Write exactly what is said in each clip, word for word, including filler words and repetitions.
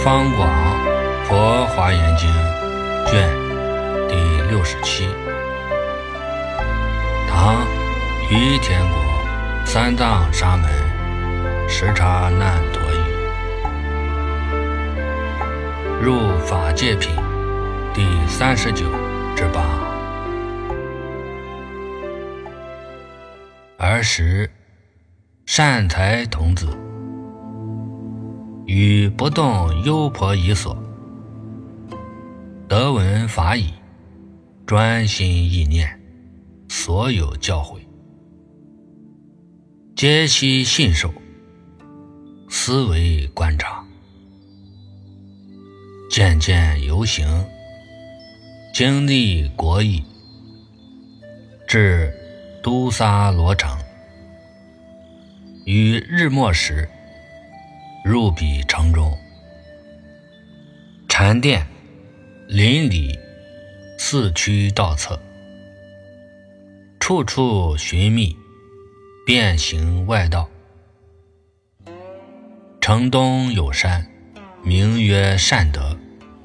方广佛华严经卷第六十七。唐于田国三藏沙门时察难陀译，入法界品第三十九之八。儿时善财童子于不动优婆夷所，得闻法已，专心意念，所有教诲皆悉信受，思维观察，渐渐游行，经历国邑，至都沙罗城。于日末时，入彼城中，禅殿邻里四区道侧，处处寻觅，遍行外道。城东有山，名曰善德。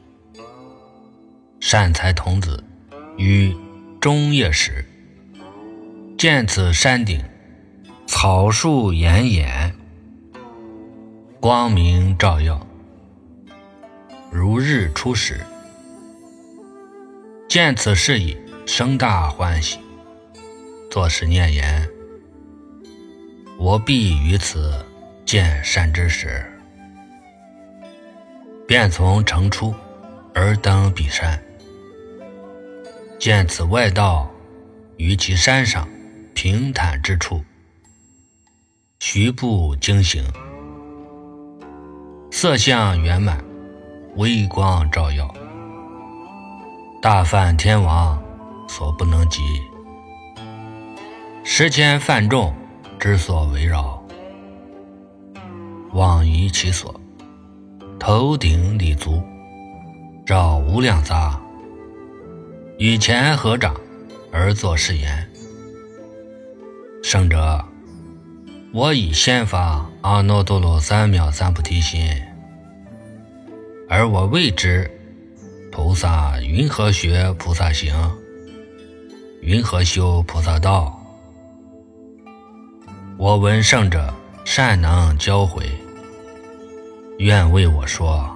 善财童子于中夜时，见此山顶草树岩掩，光明照耀，如日出时。见此事已，生大欢喜，作是念言：我必于此见善知识。便从城出，而登彼山，见此外道于其山上平坦之处，徐步经行，色相圆满，微光照耀，大梵天王所不能及，十千梵众之所围绕，往于其所，头顶礼足，绕无量匝，与前合掌而作是言：圣者，我以先发阿耨多罗三藐三菩提心，而我谓之菩萨云何学菩萨行，云何修菩萨道。我闻圣者善能教诲，愿为我说。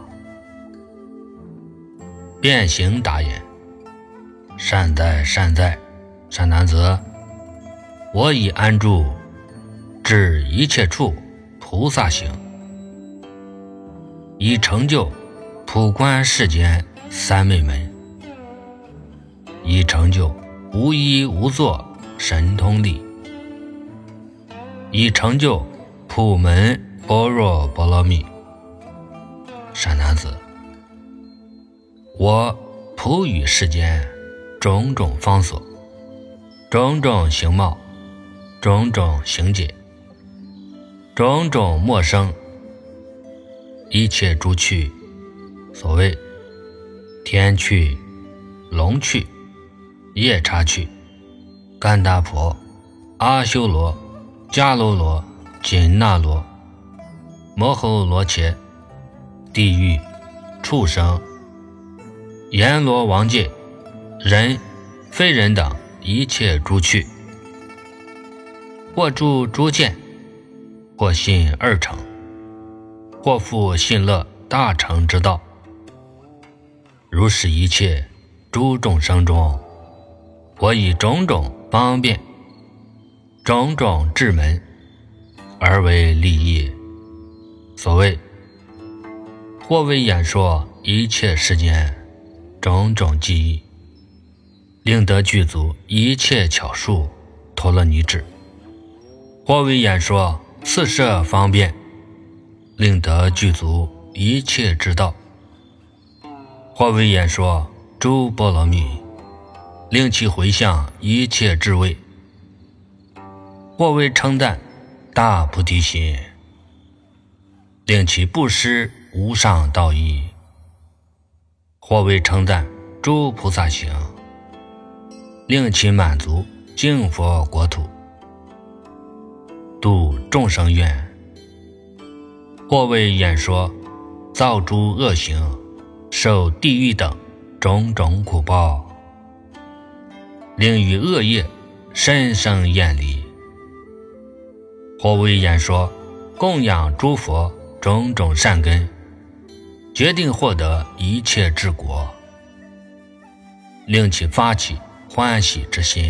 便行答言：善哉善哉，善男子，我已安住至一切处菩萨行，以成就普观世间三昧门，以成就无一无作神通力，以成就普门般若波罗蜜。善男子，我普与世间种种方所，种种形貌，种种行解，种种陌生，一切诸趣，所谓天趣、龙趣、夜叉趣、干达婆、阿修罗、迦楼罗、紧那罗、摩诃罗伽、地狱、畜生、阎罗王界、人、非人等一切诸趣，或住诸见，或信二乘，或复信乐大乘之道。如是一切诸众生中，我以种种方便，种种智门，而为利益。所谓或为演说一切世间种种技艺，令得具足一切巧术陀罗尼智；或为演说四摄方便，令得具足一切之道；或为演说诸波罗蜜，令其回向一切智慧；或为称赞大菩提心，令其布施无上道义；或为称赞诸菩萨行，令其满足净佛国土，度众生愿；或为演说造诸恶行，受地狱等种种苦报，令于恶业深生厌离。或为言说供养诸佛种种善根，决定获得一切之果，令其发起欢喜之心。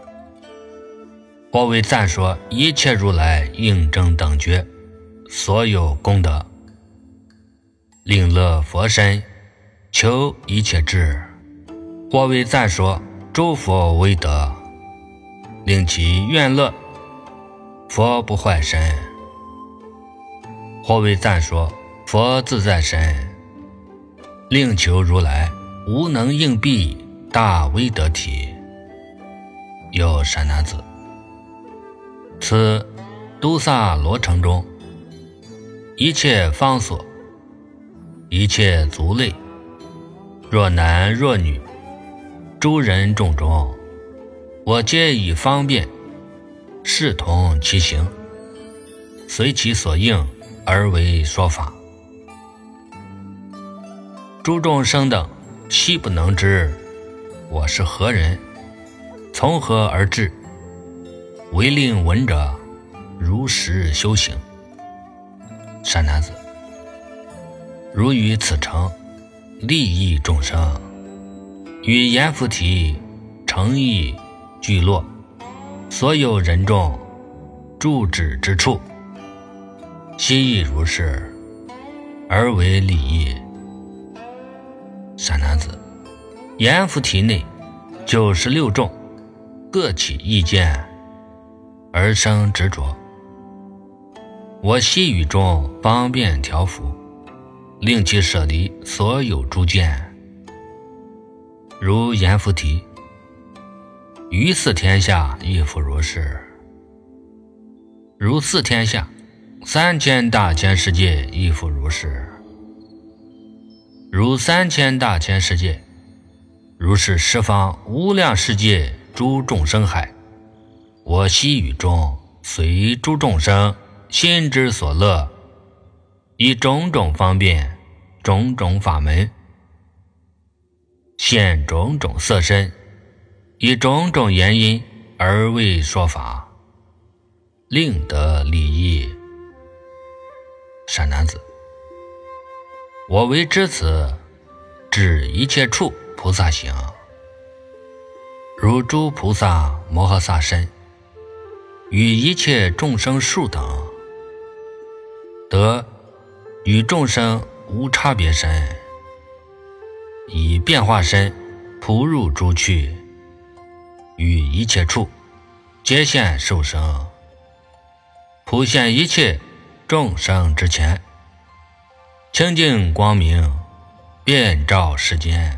或为赞说一切如来应正等觉所有功德，令乐佛身，求一切智。或为赞说诸佛威德，令其愿乐，佛不坏身。或为赞说佛自在身，令求如来无能应毕大威德体。有善男子，此都萨罗城中一切方所，一切族类，若男若女，诸人众中，我皆以方便视同其行，随其所应而为说法。诸众生等悉不能知我是何人，从何而至，唯令闻者如实修行。善男子，如于此城利益众生，与阎浮提诚意聚落，所有人众住止之处，悉亦如是，而为利益。善男子，阎浮提内九十六众各起意见而生执着，我悉于中方便调伏，令其舍离所有诸见。如阎浮提于四天下亦复如是，如四天下三千大千世界亦复如是，如三千大千世界，如是十方无量世界诸众生海，我悉于中随诸众生心之所乐，以种种方便种种法门，现种种色身，以种种原因而为说法，令得利益。善男子，我为知此，指一切处菩萨行，如诸菩萨摩诃萨身，与一切众生数等，得与众生无差别身，以变化身普入诸趣，于一切处皆现受生，普现一切众生之前，清净光明遍照世间，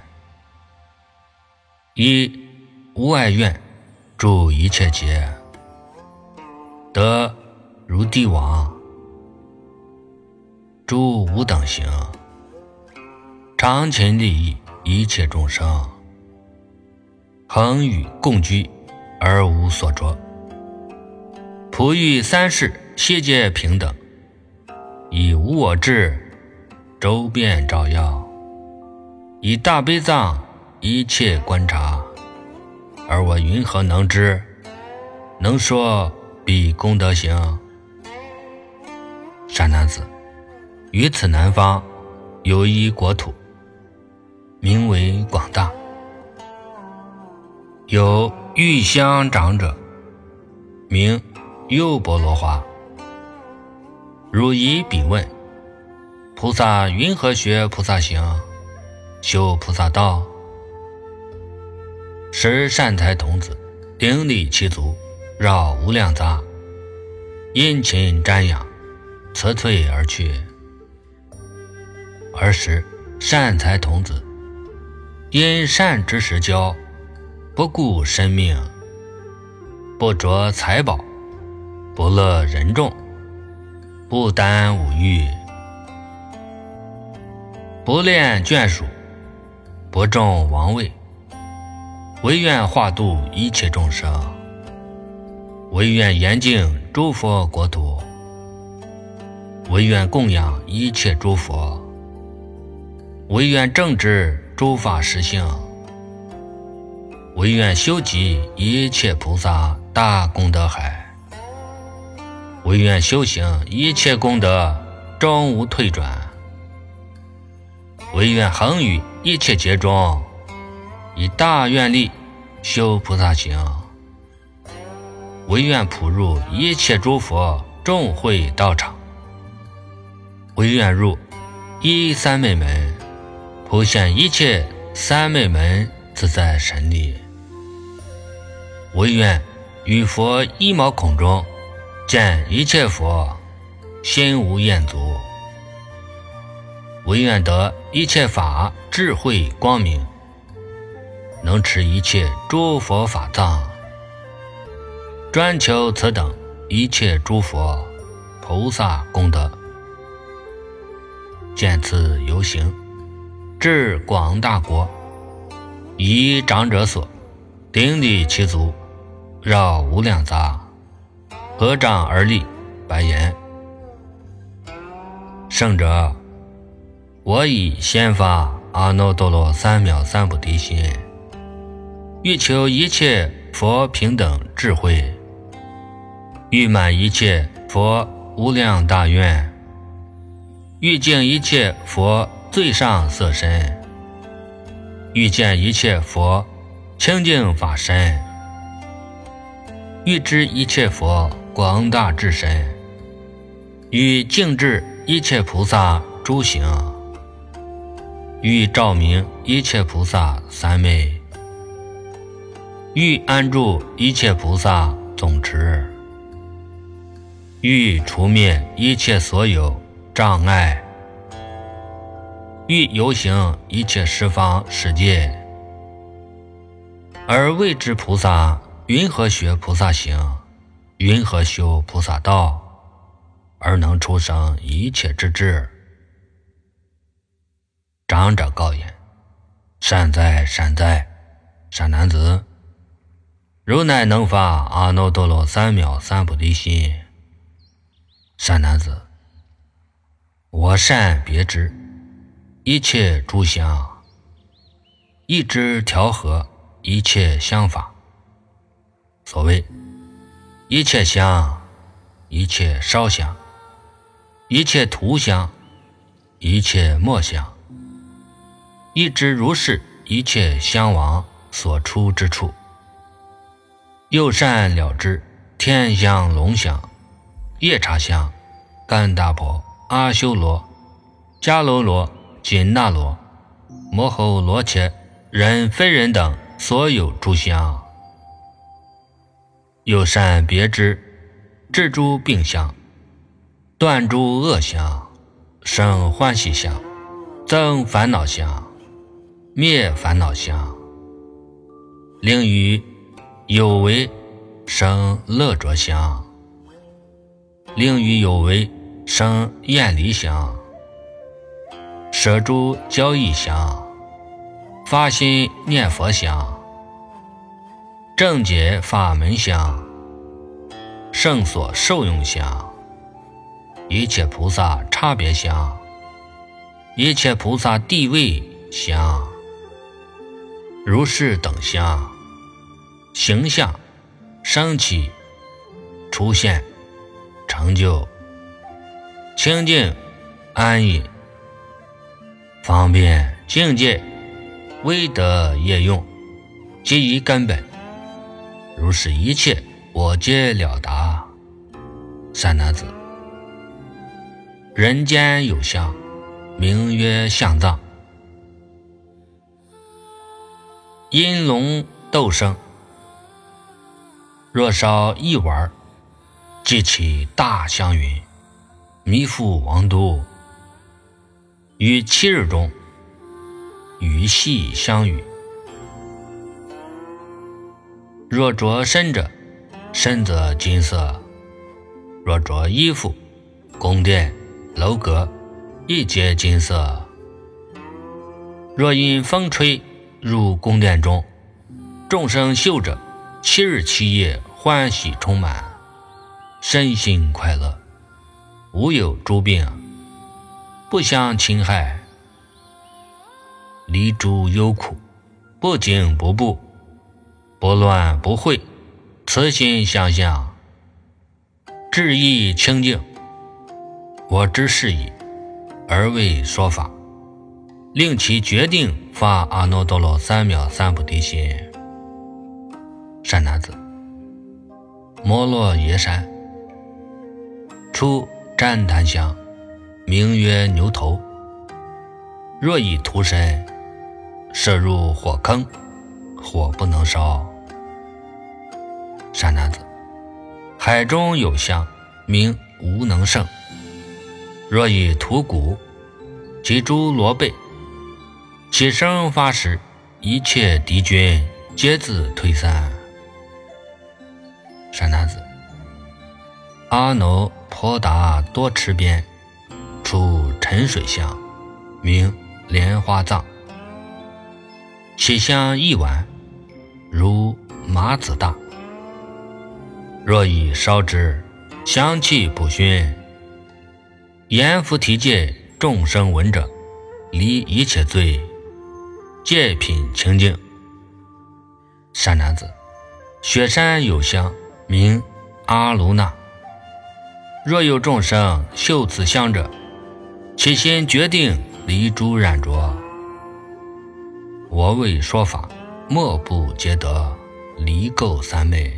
以无碍愿住一切劫，得如帝王，诸无等行，常勤利益一切众生，恒与共居而无所着，普欲三世悉皆平等，以无我智周遍照耀，以大悲藏一切观察，而我云何能知，能说彼功德行。善男子，于此南方有一国土，名为广大，有玉香长者，名优波罗花。汝以彼问，菩萨云何学菩萨行，修菩萨道？时善财童子顶礼其足，绕无量匝，殷勤瞻仰，辞退而去。尔时善财童子因善知识教，不顾生命，不着财宝，不乐人众，不担五欲，不恋眷属，不重王位，唯愿化度一切众生，唯愿严净诸佛国土，唯愿供养一切诸佛， 唯愿正直诸法实行，唯愿修集一切菩萨大功德海，唯愿修行一切功德终无退转，唯愿恒于一切劫中以大愿力修菩萨行，唯愿普入一切诸佛众会道场，唯愿入一三昧门，普现一切三昧门自在神力，唯愿于佛一毛孔中见一切佛心无厌足，唯愿得一切法智慧光明，能持一切诸佛法藏，专求此等一切诸佛菩萨功德，见此游行至广大国，以长者所顶礼其足，绕无量匝，合掌而立，白言：圣者，我以先发阿耨多罗三藐三菩提心，欲求一切佛平等智慧，欲满一切佛无量大愿，欲净一切佛最上色身，欲见一切佛清净法身，欲知一切佛广大智身，欲净治一切菩萨诸行，欲照明一切菩萨三昧，欲安住一切菩萨总持，欲除灭一切所有障碍，欲游行一切十方世界，而未知菩萨云何学菩萨行，云何修菩萨道，而能出生一切之智。长者告言：善哉善哉，善男子，如乃能发阿耨多罗三藐三菩提心。善男子，我善别知一切诸相，一知调和一切相法。所谓一切相，一切烧香，一切图香，一切墨香，一知如是一切相王所出之处，又善了知天香龙香夜叉香干达婆阿修罗迦楼罗紧那罗摩吼罗伽人非人等所有诸香，又善别知治诸病香，断诸恶香，生欢喜香，增烦恼香，灭烦恼香，令于有为生乐着香，令于有为生厌离香，舍诸交易香，发心念佛香，正解法门香，圣所受用香，一切菩萨差别香，一切菩萨地位香，如是等香，形象升起出现成就清净安隐方便境界威德业用即以根本，如是一切我皆了达。善男子，人间有相，名曰相藏，因龙斗生，若烧一丸，即起大香云，弥覆王都，于七日中与细相与。若着身者，身则金色；若着衣服，宫殿楼阁亦皆金色。若因风吹入宫殿中，众生嗅者，七日七夜欢喜充满，身心快乐，无有诸病，不相侵害。 离诸忧苦，不惊不怖，不乱不秽，慈心相向，志意清净。我知是矣，而为说法，令其决定发阿耨多罗三藐三菩提心。善男子，摩洛耶山出旃檀香，名曰牛头。若以涂身，射入火坑，火不能烧。善男子，海中有香，名无能胜。若以涂骨，及诸罗贝，起生发时，一切敌军皆自退散。善男子，阿耨婆达多持边出沉水香，名莲花藏。其香一碗，如麻子大。若以烧之，香气普熏，阎浮提戒众生闻者，离一切罪，戒品清净。善男子，雪山有香，名阿卢那。若有众生嗅此香者，其心决定离诸染着。我为说法，莫不皆得离垢三昧。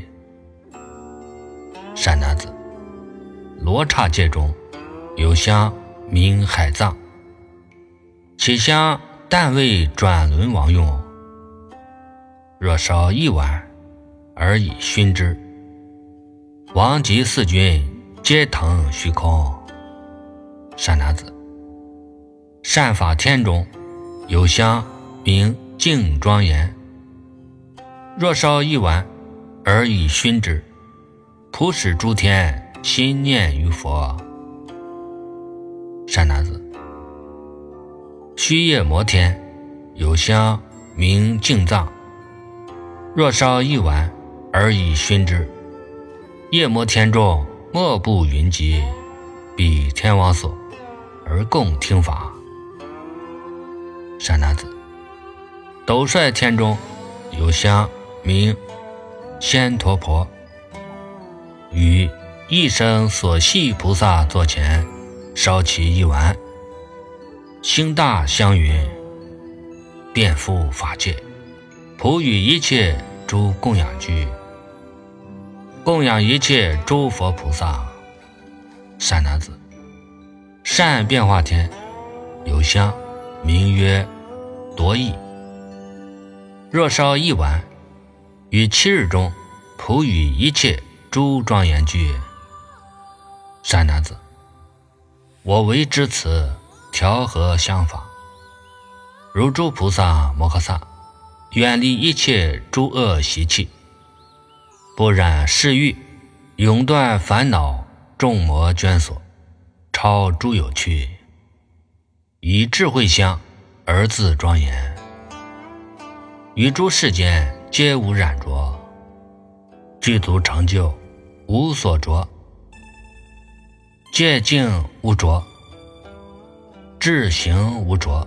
善男子，罗刹界中有香，名海藏。其香但为转轮王用。若烧一碗，而以熏之，王及四军皆腾虚空。善男子，善法天中有香，名净庄严。若烧一碗，而以熏之，普使诸天心念于佛。善男子，须夜摩天有香，名净藏。若烧一碗，而以熏之，夜摩天中莫不云集，彼天王所，而共听法。善男子，斗率天中有香，名仙陀婆。于一生所系菩萨座前烧其一碗，星大香云，遍覆法界，普与一切诸供养具，供养一切诸佛菩萨。善男子，善变化天有香，名曰夺意。若烧一碗，于七日中普与一切诸庄严具。善男子，我为知此调和香法，如诸菩萨摩诃萨，远离一切诸恶习气，不染世欲，永断烦恼众魔眷锁，超诸有趣，以智慧香而自庄严，于诸世间皆无染着，具足成就，无所着，戒净无着，智行无着，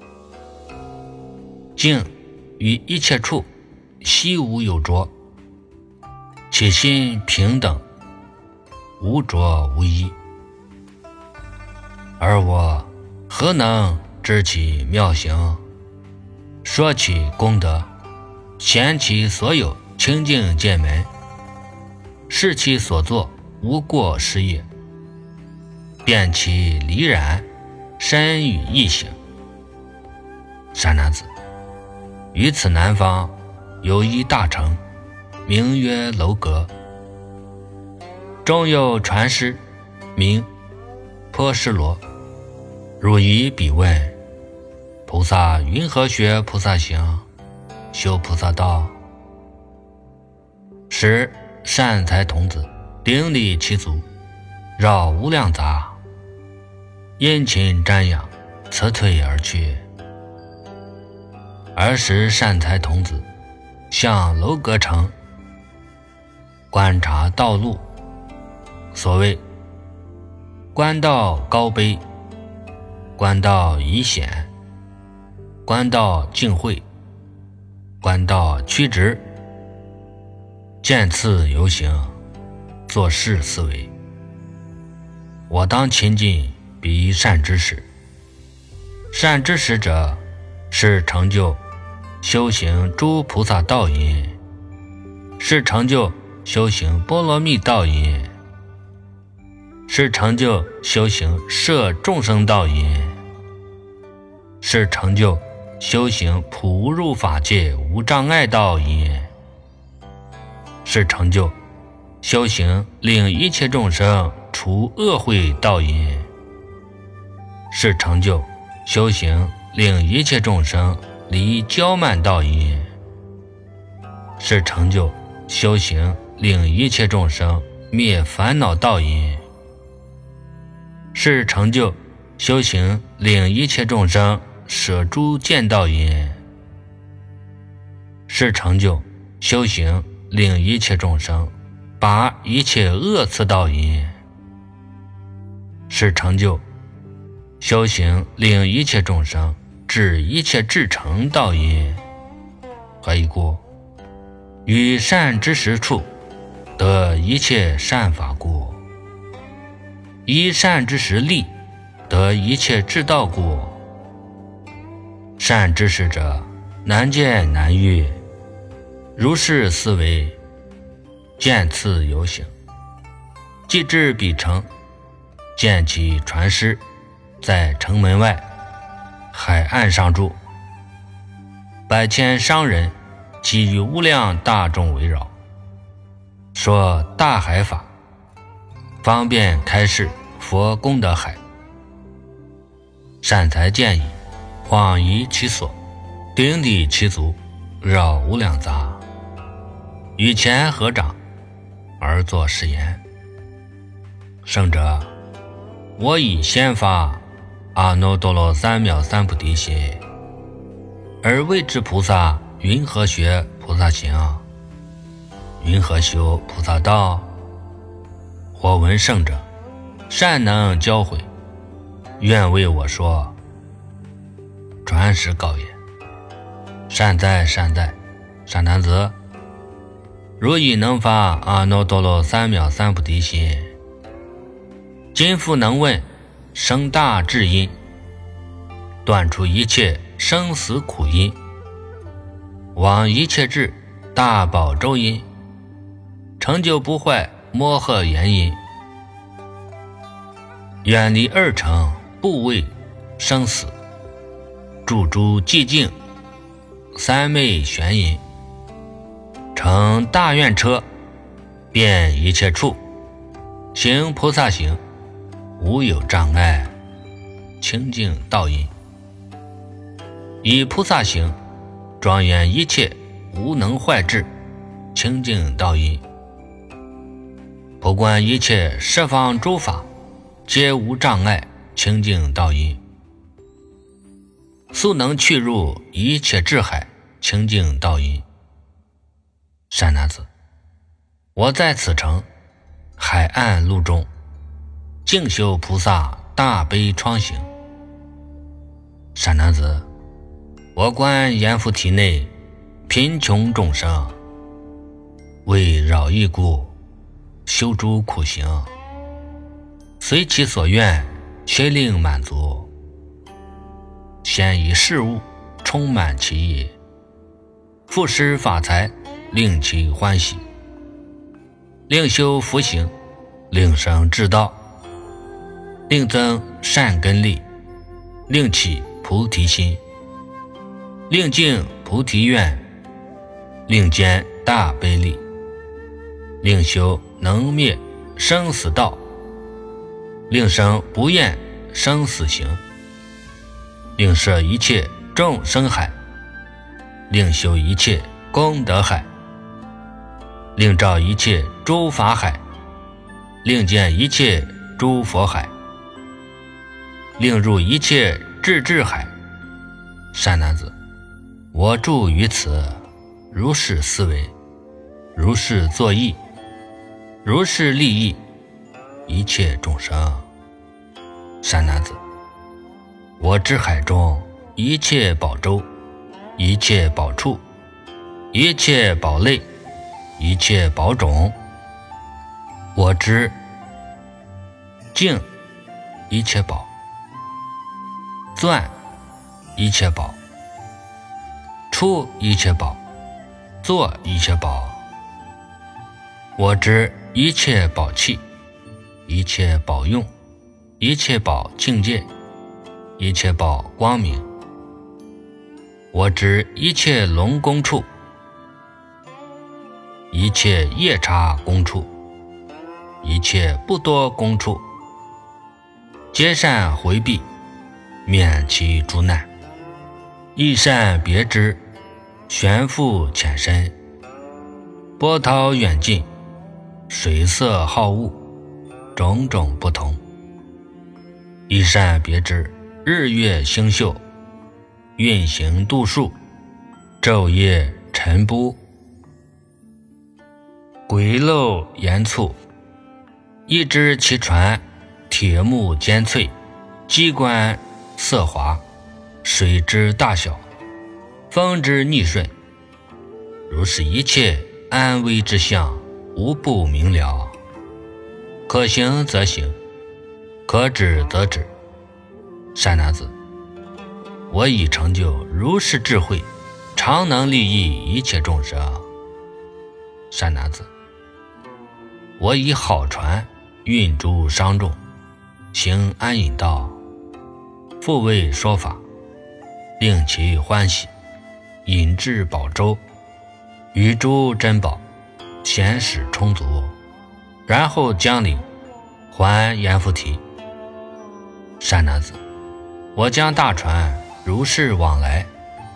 净于一切处悉无有着，其心平等，无着无依。而我何能知其妙行，说其功德，显其所有清净见门，是其所作无过失业，辨其离染身与意行。善男子，于此南方有一大城，名曰楼阁，中有传师，名波施罗。汝以彼问，菩萨云何学菩萨行，修菩萨道？时善财童子顶礼其足，绕无量杂，殷勤瞻仰，辞退而去。儿时善财童子向楼阁城观察道路，所谓官道高卑，官道宜险， 官道尽会，官道曲直，见次游行，做事思维。我当勤尽彼善之事，善之事者，是成就修行诸菩萨道因，是成就修行波罗蜜道因，是成就修行摄众生道因，是成就修行普入法界无障碍道因，是成就修行令一切众生除恶慧道因，是成就修行令一切众生离骄慢道因，是成就修行令一切众生灭烦恼道因，是成就修行令一切众生舍诸见道因，是成就修行令一切众生拔一切恶刺道因，是成就修行令一切众生至一切至诚道因。何以故？于善之时处得一切善法故，依善之时立得一切至道故。善之时者，难见难遇，如是思维，见次游行，既至彼城，见其船师在城门外海岸上住，百千商人给予无量大众围绕，说大海法，方便开示佛功德海。善财见矣，晃移其所，顶抵其足，绕无量匝，与前合掌而作是言：圣者，我以先发阿耨多罗三藐三菩提心，而谓之菩萨云何学菩萨行？云何修菩萨道？或闻圣者善能教诲，愿为我说。传实告言：善哉善哉，善男子，如已能发阿耨多罗三藐三菩提心，今复能问生大智因，断除一切生死苦因，往一切智大宝周因，成就不坏摩诃言因，远离二乘怖畏生死，住诸寂静三昧玄因，乘大愿车遍一切处，行菩萨行，无有障碍，清净道因，以菩萨行庄严一切无能坏智，清净道因，普观一切十方诸法皆无障碍，清净道因，速能去入一切智海，清净道因。善男子，我在此城海岸路中，静修菩萨大悲疮行。善男子，我观阎浮提内贫穷众生，为扰益故，修诸苦行，随其所愿，悉令满足。先以事物充满其意，复施法财，令其欢喜，令修福行，令生智道，令增善根力，令起菩提心，令净菩提愿，令坚大悲力，令修能灭生死道，令生不厌生死行，令摄一切众生海，令修一切功德海，令照一切诸法海，令见一切诸佛海，令入一切智智海。善男子，我住于此，如是思维，如是作意，如是利益一切众生。善男子，我知海中一切宝舟，一切宝处，一切宝类，一切宝种。我知净一切宝，钻一切宝，出一切宝，做一切宝。我知一切宝器，一切宝用，一切宝境界，一切宝光明。我知一切龙宫处，一切夜叉宫处，一切不多宫处，皆善回避，免其诸难。亦善别之，悬复浅深，波涛远近，水色好恶，种种不同。亦善别之，日月星宿，运行度数，昼夜晨不，鬼漏盐醋。一知其船，铁木尖脆，机关色滑，水之大小，风之逆顺。如是一切安危之相，无不明了。可行则行，可止则止。善男子，我已成就如是智慧，常能利益一切众生。善男子，我以好船运诸商众，行安隐道，复为说法，令其欢喜，引至宝舟，与诸珍宝，显使充足，然后将领还阎浮提。善男子，我将大船如是往来，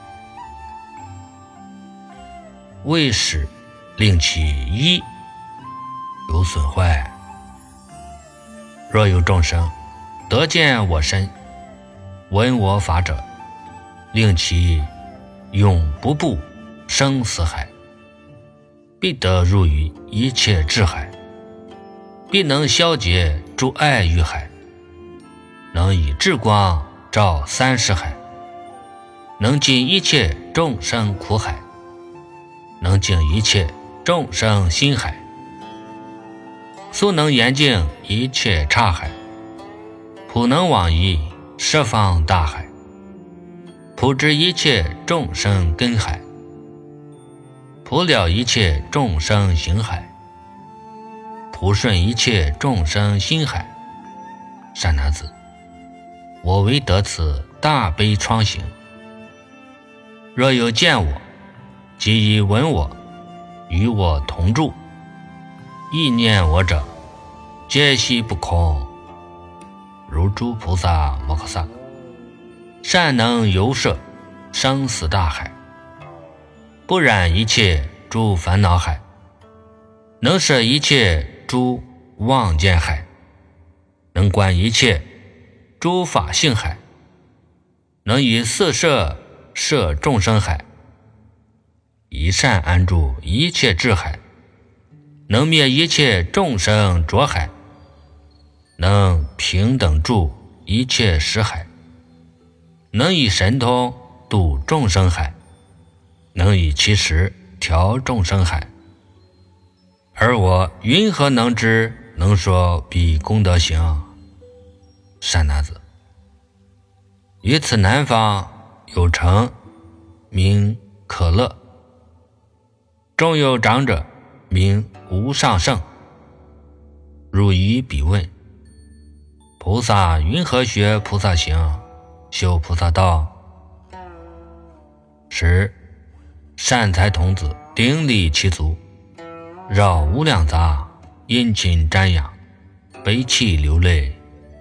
为使令其一有损坏。若有众生得见我身，闻我法者，令其永不步生死海，必得入于一切智海，必能消解诸爱欲海，能以智光照三世海，能尽一切众生苦海，能净一切众生心海，速能严净一切刹海，普能往迤十方大海，普知一切众生根海，普了一切众生行海，普顺一切众生心海。善男子，我为得此大悲疮行，若有见我，即以闻我，与我同住，意念我者，皆悉不空。如诸菩萨摩诃萨，善能游摄生死大海，不染一切诸烦恼海，能摄一切诸妄见海，能观一切诸法性海，能以四摄摄众生海，以善安住一切智海，能灭一切众生浊海，能平等住一切识海，能以神通度众生海，能以其实调众生海。而我云何能知能说彼功德行？善男子，于此南方有城名可乐，中有长者名无上圣，汝以彼问：菩萨云何学菩萨行，修菩萨道？时善财童子顶礼其足，绕无量杂，殷勤瞻仰，悲泣流泪，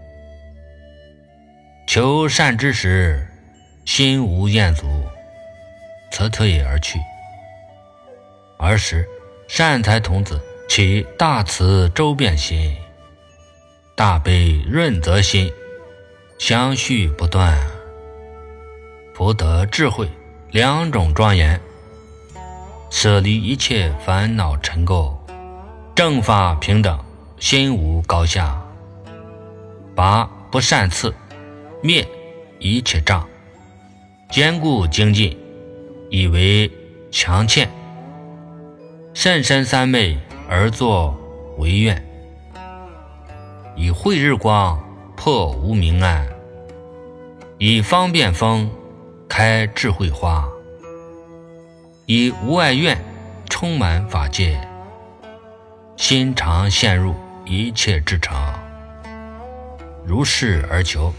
求善知识，心无厌足，辞退而去。尔时善财童子起大慈周遍心，大悲润泽心，相续不断，福德智慧两种庄严，舍离一切烦恼尘垢，正法平等，心无高下，拔不善刺，灭一切障， 兼顾精进，以为强欠。甚深三昧而作为愿，以慧日光破无明暗，以方便风开智慧花，以无碍愿充满法界，心常陷入一切至诚，如是而求。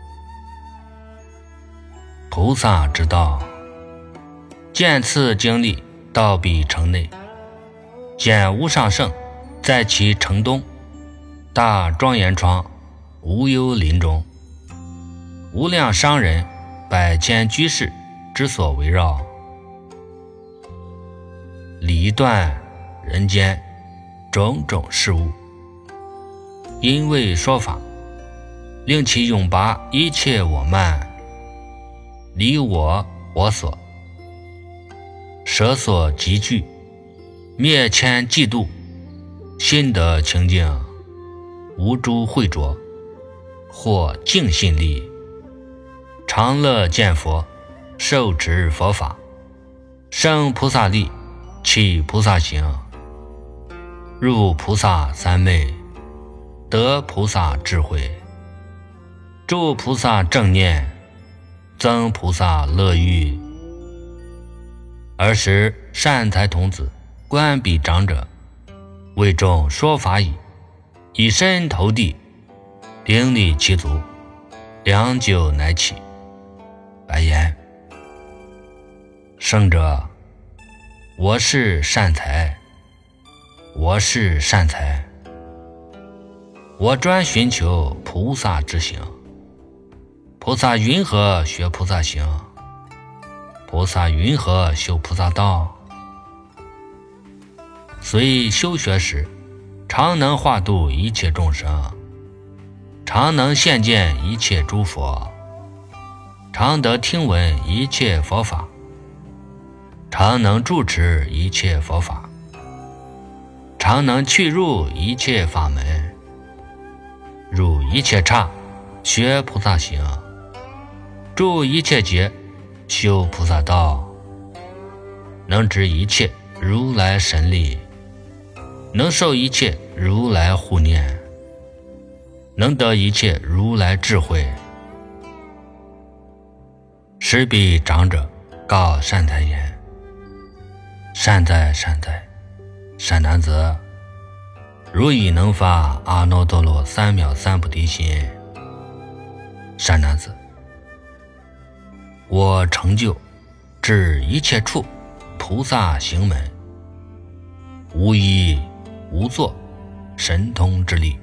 菩萨之道，见次经历到彼城内，见无上圣在其城东，大庄严窗，无忧林中，无量商人百千居士之所围绕，离断人间种种事物，因为说法，令其永拔一切我慢，离我我所，舍所集聚，灭迁嫉妒，心得清净，无诸秽浊，或净信力，常乐见佛，受持佛法，生菩萨力，起菩萨行，入菩萨三昧，得菩萨智慧，住菩萨正念，增菩萨乐欲。尔时善财童子观彼长者，为众说法已，以身投地，顶礼其足，良久乃起，白言：圣者，我是善财，我是善财，我专寻求菩萨之行。菩萨云何学菩萨行？菩萨云何修菩萨道？虽修学时，常能化度一切众生，常能现见一切诸佛，常得听闻一切佛法，常能住持一切佛法，常能去入一切法门，入一切刹，学菩萨行，住一切劫，修菩萨道，能知一切如来神力，能受一切如来护念，能得一切如来智慧。时彼长者告善财言：善哉善哉，善男子，如已能发阿耨多罗三藐三菩提心。善男子，我成就至一切处菩萨行门，无依无作神通之力。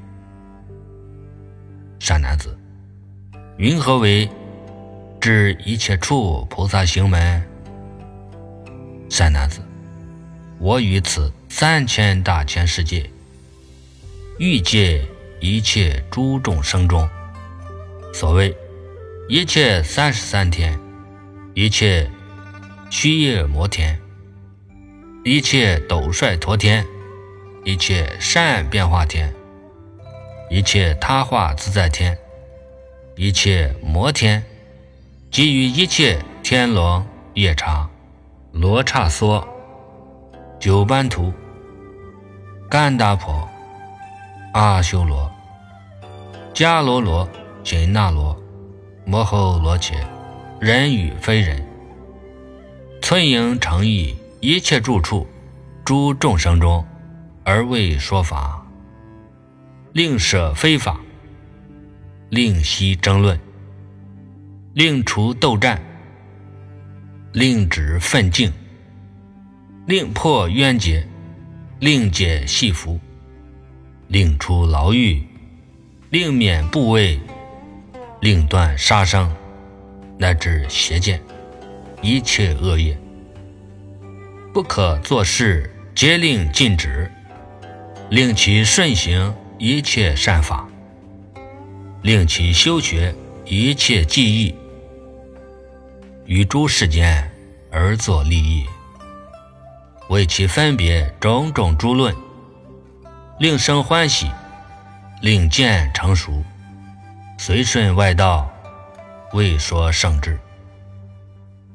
善男子，云何为至一切处菩萨行门？善男子，我于此三千大千世界，欲界一切诸众生中，所谓一切三十三天，一切须夜摩天，一切斗率陀天，一切善变化天，一切他化自在天，一切摩天，及于一切天龙夜叉罗刹梭九班图干达婆阿修罗迦罗罗紧那罗摩吼罗伽，人与非人，村营诚意一切住处诸众生中，而为说法，令舍非法，令息争论，令除斗战，令止愤竞，令破冤结，令解系缚，令出牢狱，令免怖畏，令断杀生，乃至邪见，一切恶业，不可作事，皆令禁止，令其顺行一切善法，令其修学一切技艺，于诸世间而作利益，为其分别种种诸论，令生欢喜，令见成熟，随顺外道，为说圣智。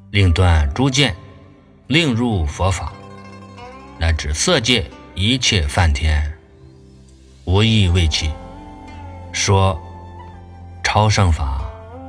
令断诸见，令入佛法，乃至色界一切梵天，无一为其。说超胜法，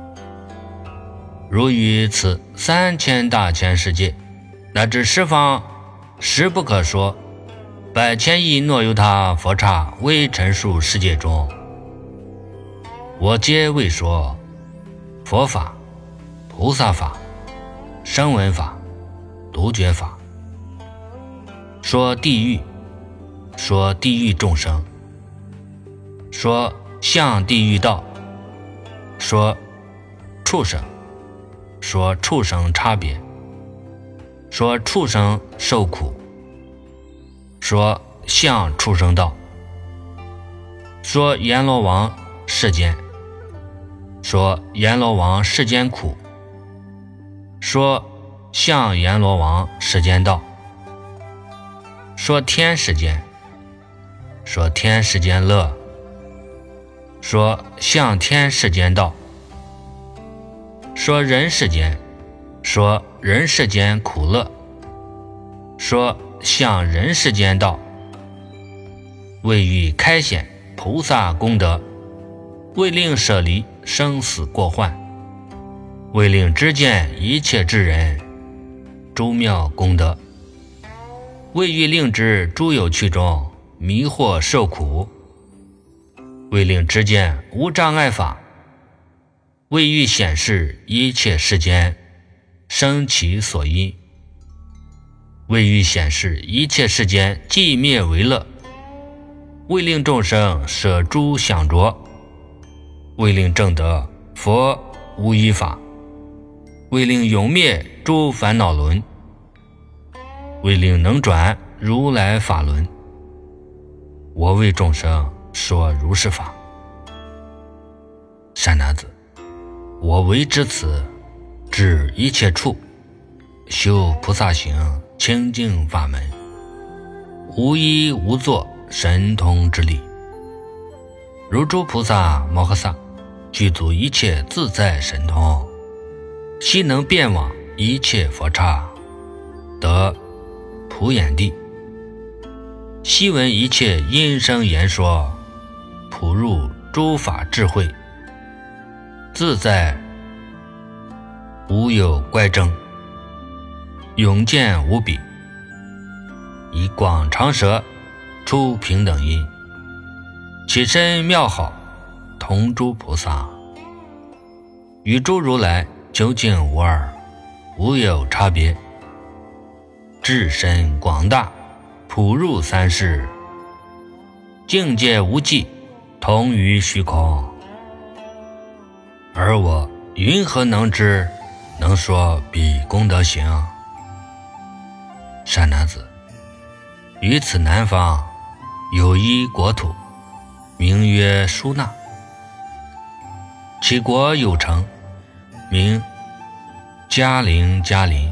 如于此三千大千世界，乃至十方实不可说百千亿诺由他佛刹为陈述世界中，我皆为说佛法、菩萨法、声闻法、独觉法，说地狱，说地狱众生，说向地狱道，说畜生，说畜生差别，说畜生受苦，说向畜生道，说阎罗王世间，说阎罗王世间苦，说向阎罗王世间道，说天世间，说天世间乐，说向天世间道，说人世间，说人世间苦乐，说向人世间道，为欲开显菩萨功德，为令舍离生死过患，为令知见一切智人诸妙功德，为欲令知诸有趣中迷惑受苦，为令知见无障碍法，为欲显示一切世间生其所因，为欲显示一切世间寂灭为乐，为令众生舍诸想着，为令证得佛无一法，为令永灭诸烦恼轮，为令能转如来法轮，我为众生说如是法。善男子，我为至此，至一切处，修菩萨行清净法门，无一无作神通之力，如诸菩萨摩诃萨具足一切自在神通，悉能遍往一切佛刹，得普眼地，悉闻一切音声言说，普入诸法智慧，自在无有乖争，永见无比，以广长舌出平等音，起身妙好同诸菩萨，与诸如来究竟无二，无有差别，至深广大，普入三世，境界无际，同于虚空。而我云何能知，能说彼功德行？善男子，于此南方有一国土，名曰舒那，其国有城，名迦陵迦林，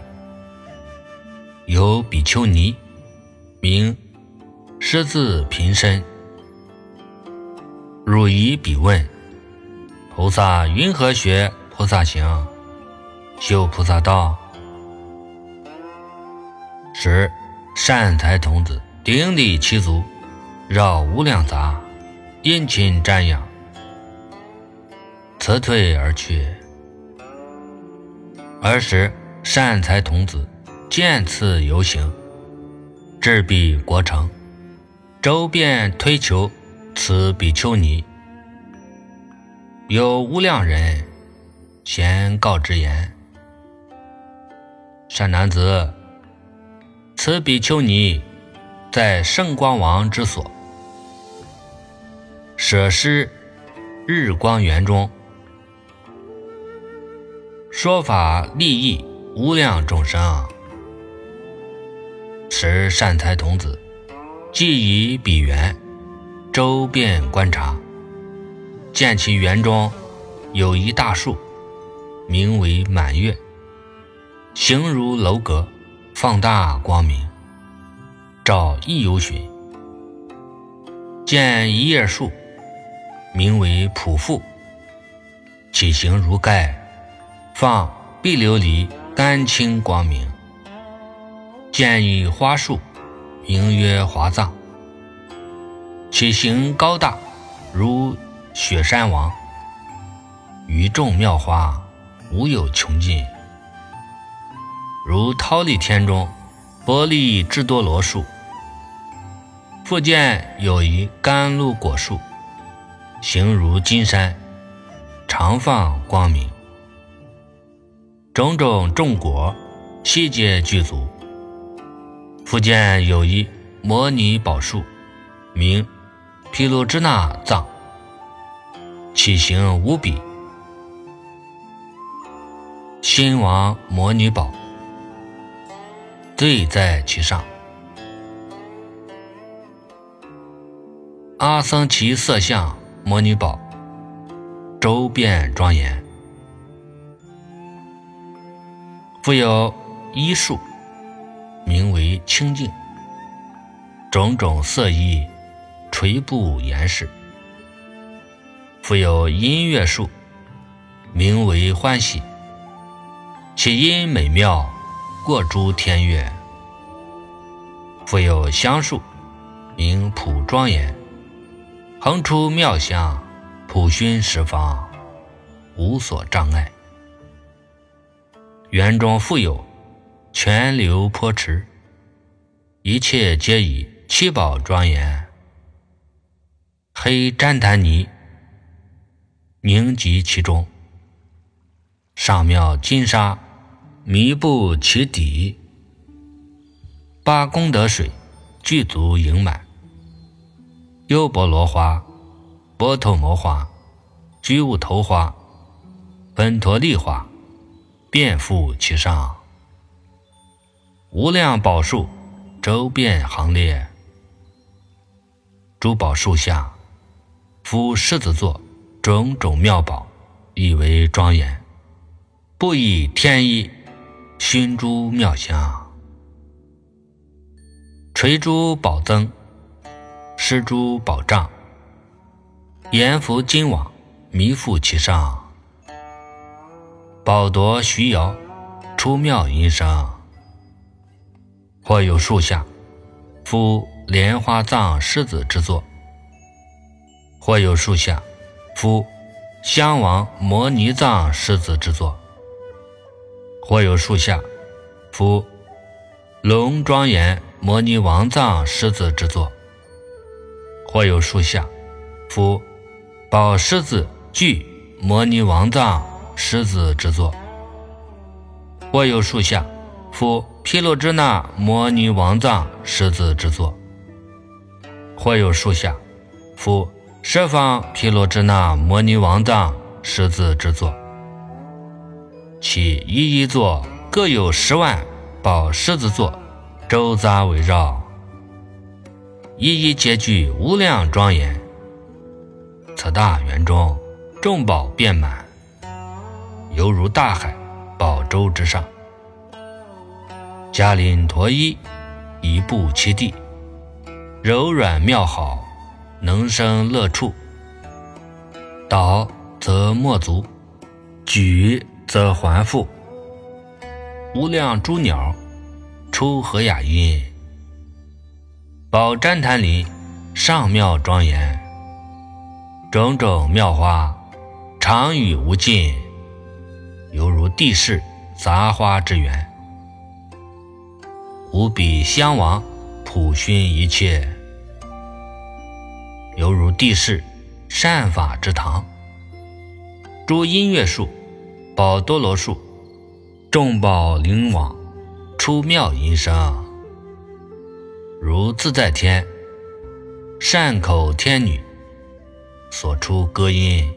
有比丘尼，名狮子频身。汝以彼问，菩萨云何学菩萨行，修菩萨道？时善财童子顶礼其足，绕无量杂，殷勤瞻仰，辞退而去。尔时善财童子见此游行，至彼国城，周遍推求此比丘尼。有无量人咸告之言：善男子，此比丘尼在圣光王之所，舍施日光园中，说法利益无量众生。时善财童子即以彼园周遍观察，见其园中有一大树，名为满月，形如楼阁，放大光明，照一由旬。见一叶树，名为普覆，其形如盖，放碧琉璃干清光明。见于花树，名曰华藏。其形高大，如雪山王。于众妙花，无有穷尽。如忉利天中波利智多罗树。复见有一甘露果树，形如金山，常放光明。种种种果，悉皆具足。复见有一摩尼宝树，名毗卢遮那藏，其形无比。心王摩尼宝对在其上。阿僧祇色相摩尼宝周遍庄严。复有一树，名为清净，种种色衣，垂布严饰。复有音乐树，名为欢喜，其音美妙，过诸天乐。复有香树，名普庄严，横出妙香，普熏十方，无所障碍。园中复有泉流波池，一切皆以七宝庄严。黑旃檀尼凝集其中，上妙金沙弥布其底。八功德水具足盈满。优波罗花、波头摩花、居物头花、本陀利花遍覆其上。无量宝树周遍行列。诸宝树下，敷狮子座，种种妙宝，以为庄严。不以天衣，熏诸妙香。垂诸宝增，施诸宝障，阎浮金网，弥覆其上。宝夺徐摇，出妙音声。或有树下，敷莲花藏狮子之座；或有树下，敷香王摩尼藏狮子之座；或有树下，敷龙庄严摩尼王藏狮子之座；或有树下，敷宝狮子具摩尼王藏狮子之座；或有树下，敷毗卢遮那摩尼王藏狮子之座；或有树下，敷十方毗卢遮那摩尼王藏狮子之座。其一一座各有十万宝狮子座，周匝围绕，一一皆具无量庄严。此大园中众宝遍满，犹如大海宝洲之上。迦林陀衣一步其地，柔软妙好，能生乐处。倒则莫足，举则还复。无量诸鸟出和雅音。宝旃檀林上妙庄严，种种妙花常与无尽，犹如地势杂花之园。无比香王普熏一切，犹如地势善法之堂。诸音乐树、宝多罗树、众宝灵网，出妙音声，如自在天善口天女所出歌音。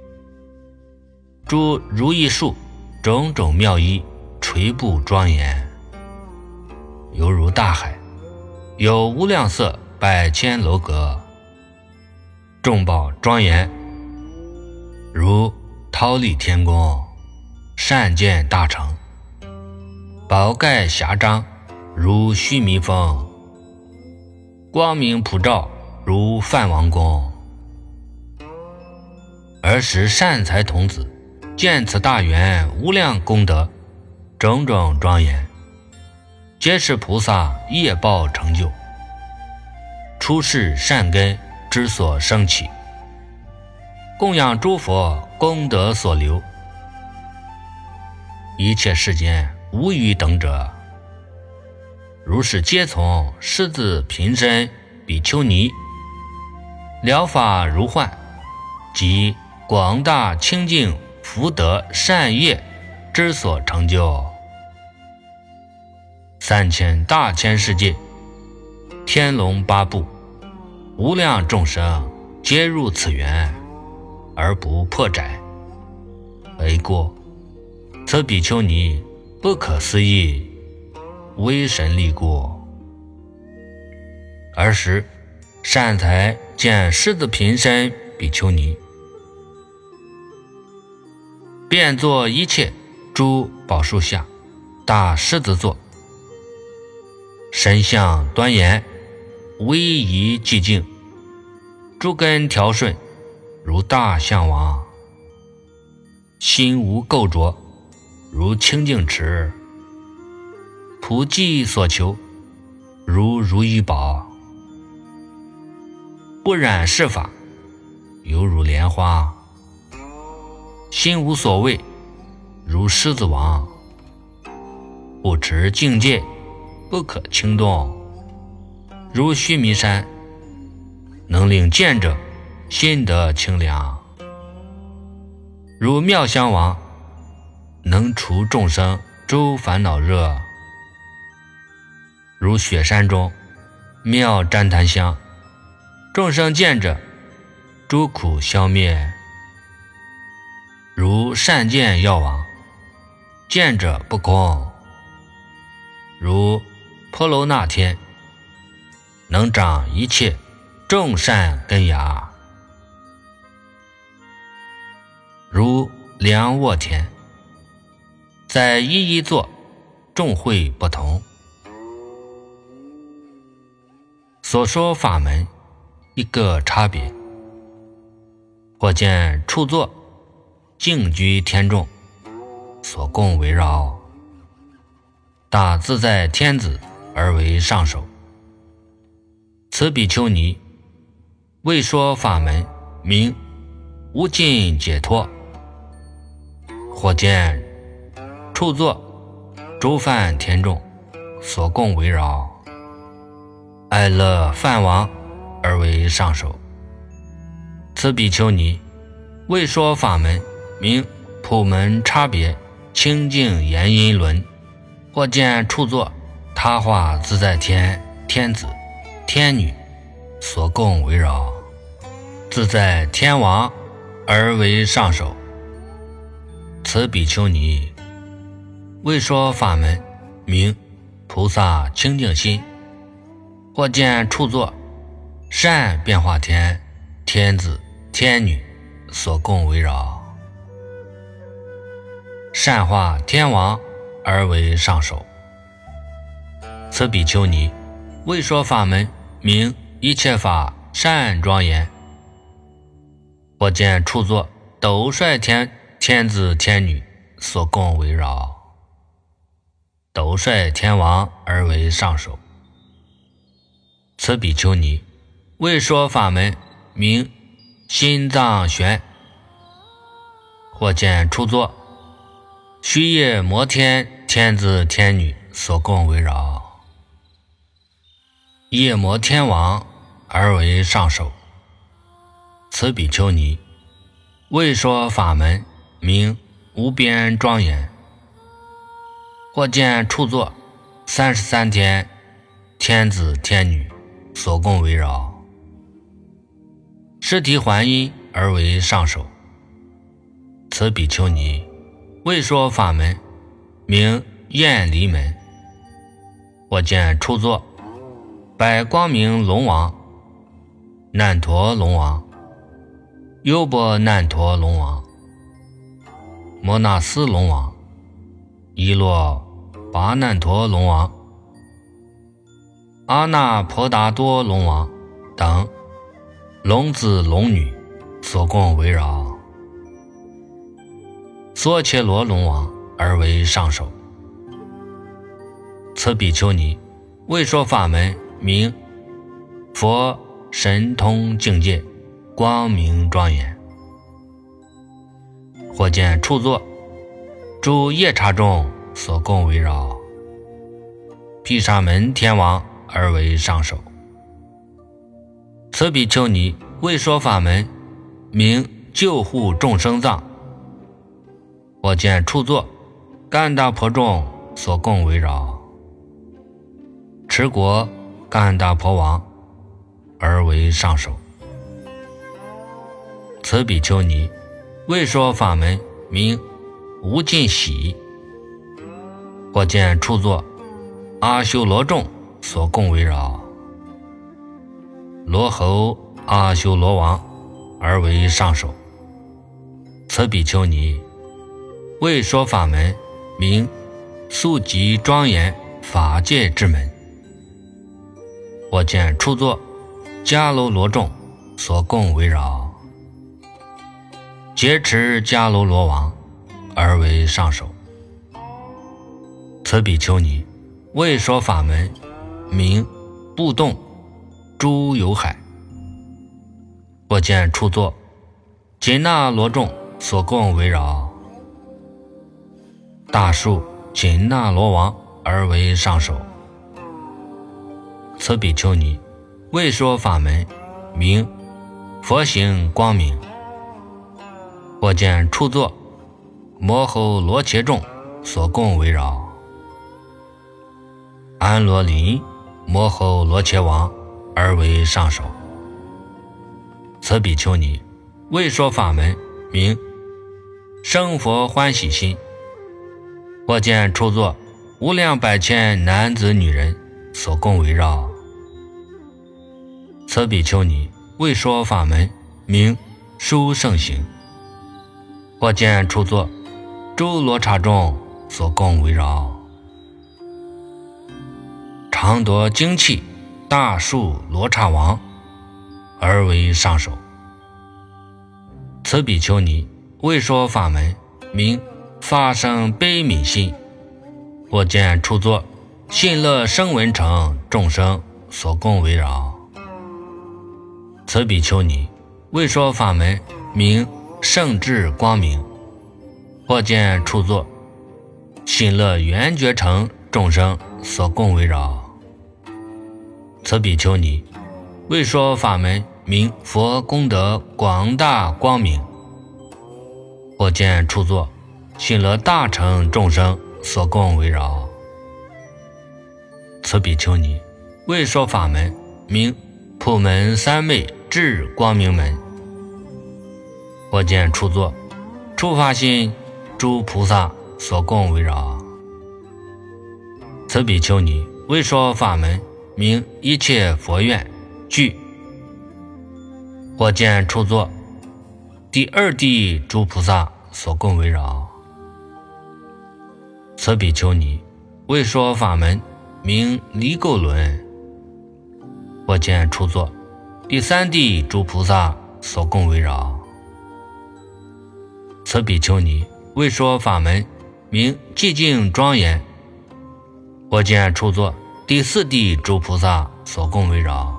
诸如意树种种妙衣，垂布庄严，犹如大海，有无量色百千楼阁。众宝庄严，如忉利天宫，善见大成。宝盖霞张，如须弥峰，光明普照，如梵王宫。儿时善财童子见此大园无量功德， 种种庄严，皆是菩萨业报成就，出世善根之所生起，供养诸佛功德所留。一切世间无余等者，如是皆从狮子频身比丘尼疗法如幻，及广大清净福德善业之所成就。三千大千世界，天龙八部，无量众生皆入此缘而不破宅。为过此比丘尼不可思议威神力故。尔时善财见狮子频身比丘尼，便作一切诸宝树下，大狮子座，神相端严，威仪寂静，诸根调顺，如大象王，心无垢浊，如清净池，普济所求，如如意宝，不染世法，犹如莲花，心无所谓，如狮子王，不持境界，不可轻动，如须弥山，能令见者心得清凉，如妙香王，能除众生诸烦恼热，如雪山中妙旃檀香，众生见者诸苦消灭，如善见药王，见者不空，如婆罗那天，能长一切众善根芽，如梁卧田，在一一座，众会不同。所说法门一个差别，或见处座静居天众，所供围绕，大自在天子而为上首。此比丘尼为说法门，名无尽解脱。或见处座诸梵天众，所供围绕，爱乐梵王而为上首。此比丘尼为说法门，名普门差别清净言音轮。或见处座他化自在天天子天女，所供围绕，自在天王而为上首。此比丘尼为说法门，名菩萨清净心。或见处座善变化天天子天女，所供围绕，善化天王而为上首。此比丘尼为说法门，名一切法善庄严。或见处座斗率天天子天女，所供围绕，斗率天王而为上首。此比丘尼为说法门，名心藏玄。或见处座须夜摩天天子天女，所供围绕，夜摩天王而为上首。此比丘尼为说法门，名无边庄严。或见处座三十三天天子天女，所供围绕，尸体还音而为上首。此比丘尼为说法门，名厌离门。或见处座百光明龙王、难陀龙王、优波难陀龙王、摩那斯龙王、伊洛跋难陀龙王、阿那婆达多龙王等龙子龙女，所供围绕，梭切罗龙王而为上首。 此比丘尼，为说法门名佛神通境界，光明庄严。或见处座，诸夜叉众所共围绕，毗沙门天王而为上首。此比丘尼，为说法门名救护众生藏。或见处座，干达婆众所共围绕，持国干达婆王而为上首。此比丘尼，为说法门名无尽喜。或见处座，阿修罗众所共围绕，罗侯阿修罗王而为上首。此比丘尼，为说法门名速极庄严法界之门。或见处座，迦楼罗众所共围绕，劫持迦楼罗王而为上首。此比丘尼，为说法门名不动诸有海。或见处座，紧那罗众所共围绕，大树紧那罗王而为上首。此比丘尼，为说法门名佛行光明。或见处座，摩吼罗伽众所共围绕，安罗林摩吼罗伽王而为上首。此比丘尼，为说法门名生佛欢喜心。或见处座，无量百千男子女人所共围绕。此比丘尼，为说法门名殊胜行。或见处座，诸罗刹众所共围绕，常夺精气大树罗刹王而为上首。此比丘尼，为说法门名发生悲悯心。或见处座，信乐声闻乘众生所共围绕。此比丘尼，为说法门名圣智光明。或见处座，信乐圆觉乘众生所共围绕。此比丘尼，为说法门名佛功德广大光明。或见处座，信乐大乘众生所共围绕。此比丘尼，为说法门名普门三昧智光明门。或见处座，触法心诸菩萨所共围绕。此比丘尼，为说法门名一切佛愿具。或见处座，第二地诸菩萨所共围绕。此比丘尼，为说法门名离垢轮。或见处座，第三地诸菩萨所共围绕。此比丘尼，为说法门名寂静庄严。或见处座，第四地诸菩萨所共围绕。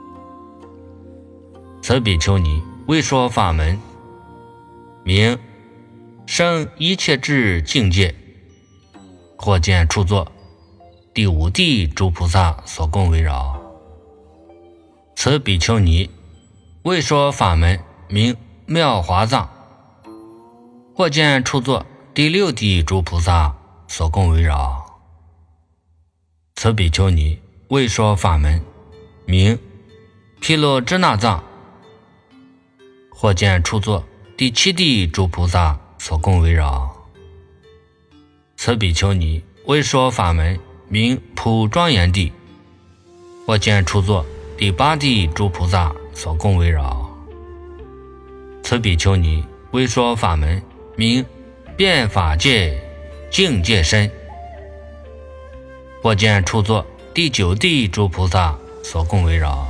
此比丘尼，为说法门名生一切智境界。或见处座，第五地诸菩萨所共围绕。此比丘尼，为说法门名妙华藏。或见处座，第六地诸菩萨所共围绕。此比丘尼，为说法门名毗卢遮那藏。或见处座，第七地诸菩萨所共围绕。此比丘尼，为说法门名普庄严地。或见处座，第八地诸菩萨所共围绕。此比丘尼，为说法门名遍法界境界身。或见处座，第九地诸菩萨所共围绕。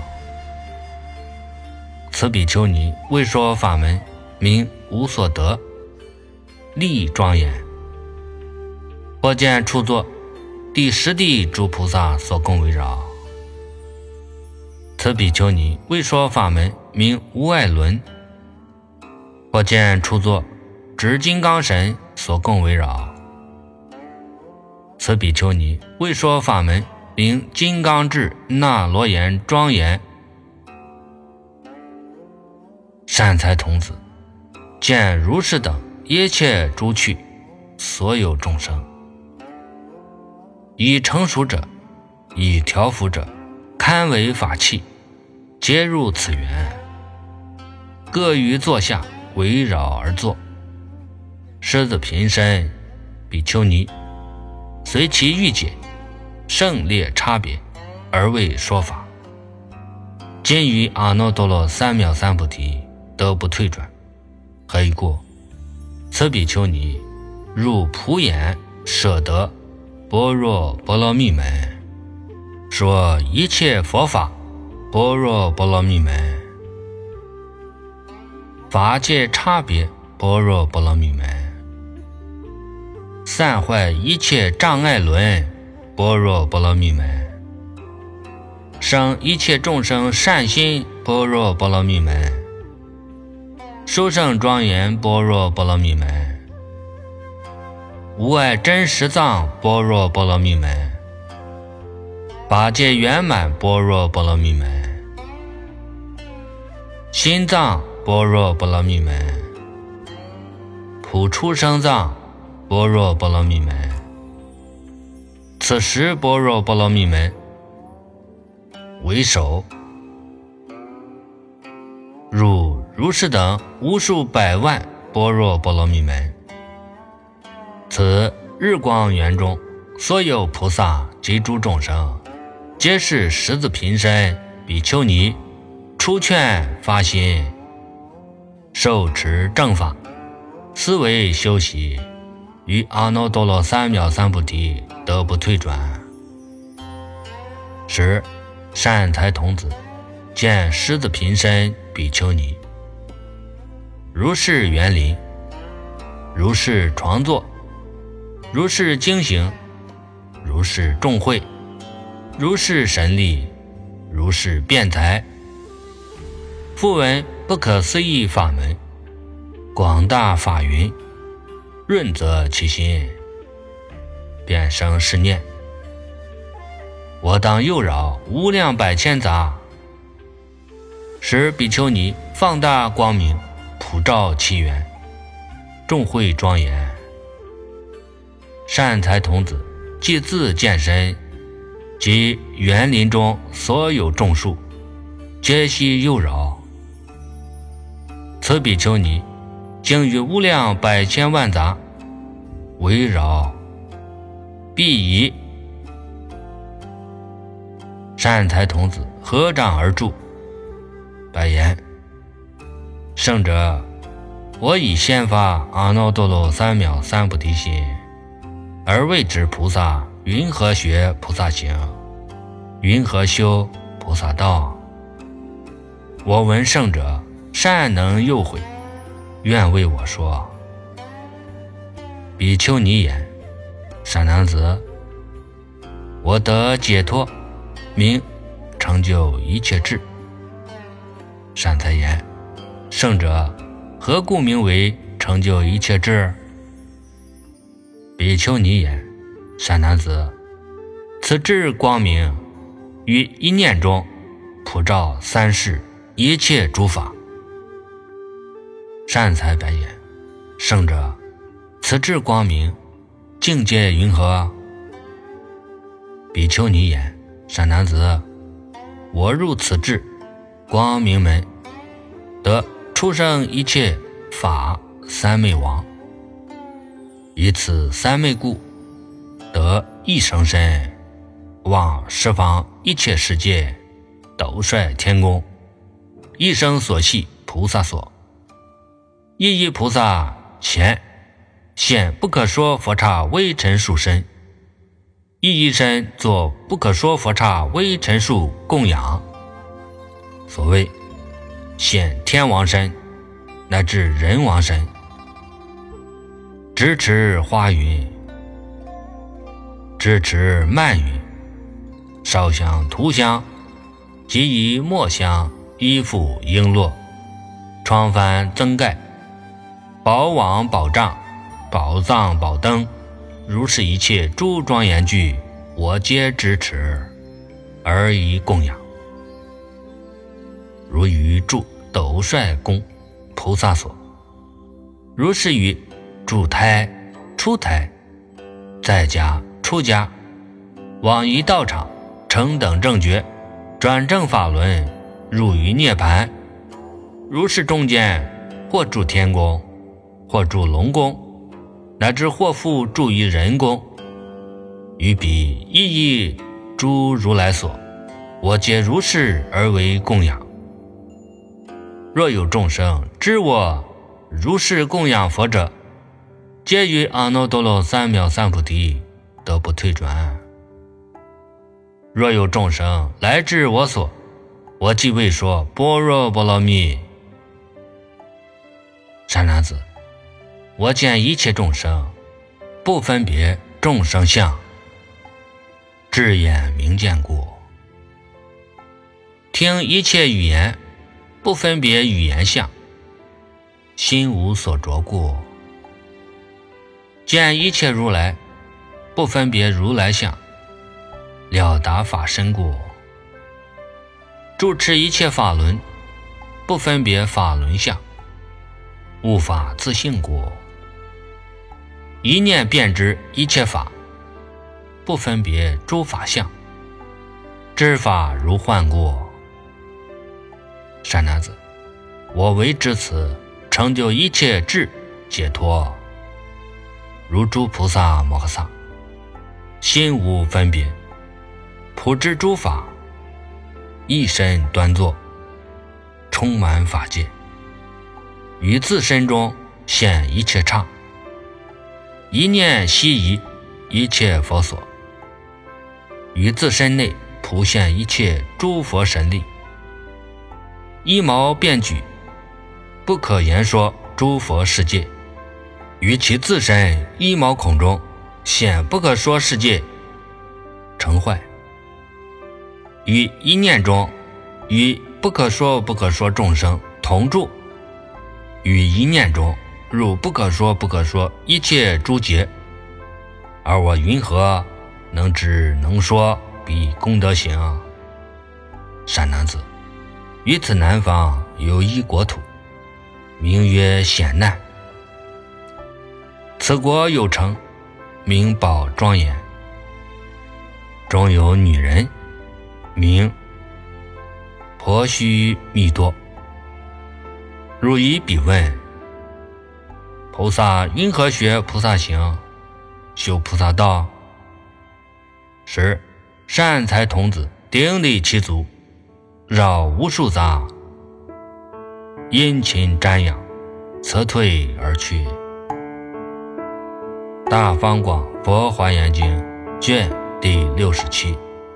此比丘尼，为说法门名无所得利庄严。或见处座， 第十地诸菩萨所共围绕。此比丘尼为说法门名无碍轮，或见初作执金刚神所共围绕。此比丘尼为说法门名金刚智那罗延庄严。善财童子，见如是等一切诸趣所有众生，以成熟者，以调伏者，堪为法器，皆入此缘，各于座下围绕而坐。狮子平身比丘尼，随其欲解，胜劣差别而为说法。今于阿耨多罗三藐三菩提得不退转。何以故？此比丘尼入普眼舍得般若波罗蜜门，说一切佛法般若波罗蜜门，法界差别般若波罗蜜门，散坏一切障碍轮般若波罗蜜门，生一切众生善心般若波罗蜜门，殊胜庄严般若波罗蜜门，无碍真实藏般若波罗蜜门，八戒圆满般若波罗蜜门，心藏般若波罗蜜门，普出生藏般若波罗蜜门。此时般若波罗蜜门为首，入如是等无数百万般若波罗蜜门。此日光园中所有菩萨及诸众生，皆是十字平身比丘尼，出劝发心，受持正法，思维修习，于阿耨多罗三藐三菩提得不退转。十善财童子，见狮子平身比丘尼，如是园林，如是床座，如是经行，如是众会，如是神力，如是辩才，复闻不可思议法门，广大法云，润泽其心，便生是念：我当诱扰无量百千杂，使比丘尼放大光明，普照其缘，众会庄严。善财童子即自见身，及园林中所有众树，皆悉诱扰。此比丘尼经于无量百千万杂围绕，必以善财童子合掌而住，白言：圣者，我以先发阿耨多罗三藐三菩提心，而为之菩萨云何学菩萨行，云何修菩萨道？我闻圣者善能诱诲，愿为我说。比丘尼言：善男子，我得解脱，名成就一切智。善财言：圣者，何故名为成就一切智？比丘尼言：善男子，此智光明于一念中普照三世一切诸法。善财白言：圣者，此智光明境界云何？比丘尼言：善男子，我入此智光明门，得出生一切法三昧王，以此三昧故，得一生身，望十方一切世界，斗率天宫，一生所系菩萨所，一一菩萨前现不可说佛刹微尘数身，一一身作不可说佛刹微尘数供养。所谓现天王身乃至人王身，直持花云， 支持慢语，烧香涂香，即以墨香衣服璎珞，床幡增盖，宝网宝帐，宝藏宝灯，如是一切诸庄严具，我皆支持而以供养。如于住斗率宫菩萨所，如是于住胎出胎在家出家，往于道场成等正觉，转正法轮，入于涅槃。如是中间，或住天宫，或住龙宫，乃至或复住于人宫，于彼一一诸如来所，我皆如是而为供养。若有众生知我如是供养佛者，皆于阿耨多罗三藐三菩提得不退转。若有众生来至我所，我即为说般若波罗蜜。善男子，我见一切众生，不分别众生相，智眼明见故；听一切语言，不分别语言相，心无所着故；见一切如来，不分别如来相，了达法身故；住持一切法轮，不分别法轮相，悟法自性故；一念遍知一切法，不分别诸法相，知法如幻故。善男子，我为至此成就一切智解脱，如诸菩萨摩诃萨，心无分别，普知诸法，一身端坐，充满法界，于自身中现一切刹，一念悉移一切佛所，于自身内普现一切诸佛神力，一毛遍举，不可言说诸佛世界，于其自身一毛孔中现不可说世界，成坏。于一念中与不可说不可说众生同住，于一念中入不可说不可说一切诸劫，而我云何能知能说彼功德行？善男子，于此南方有一国土，名曰显难。此国有城，名宝庄严，中有女人，名婆须弥多。如以彼问：菩萨云何学菩萨行，修菩萨道？时善财童子顶礼其足，绕无数匝，殷勤瞻仰，辞退而去。大方广佛华严经卷第六十七。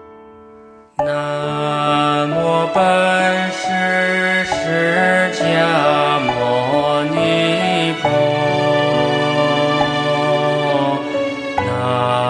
南无本师释迦牟尼佛。南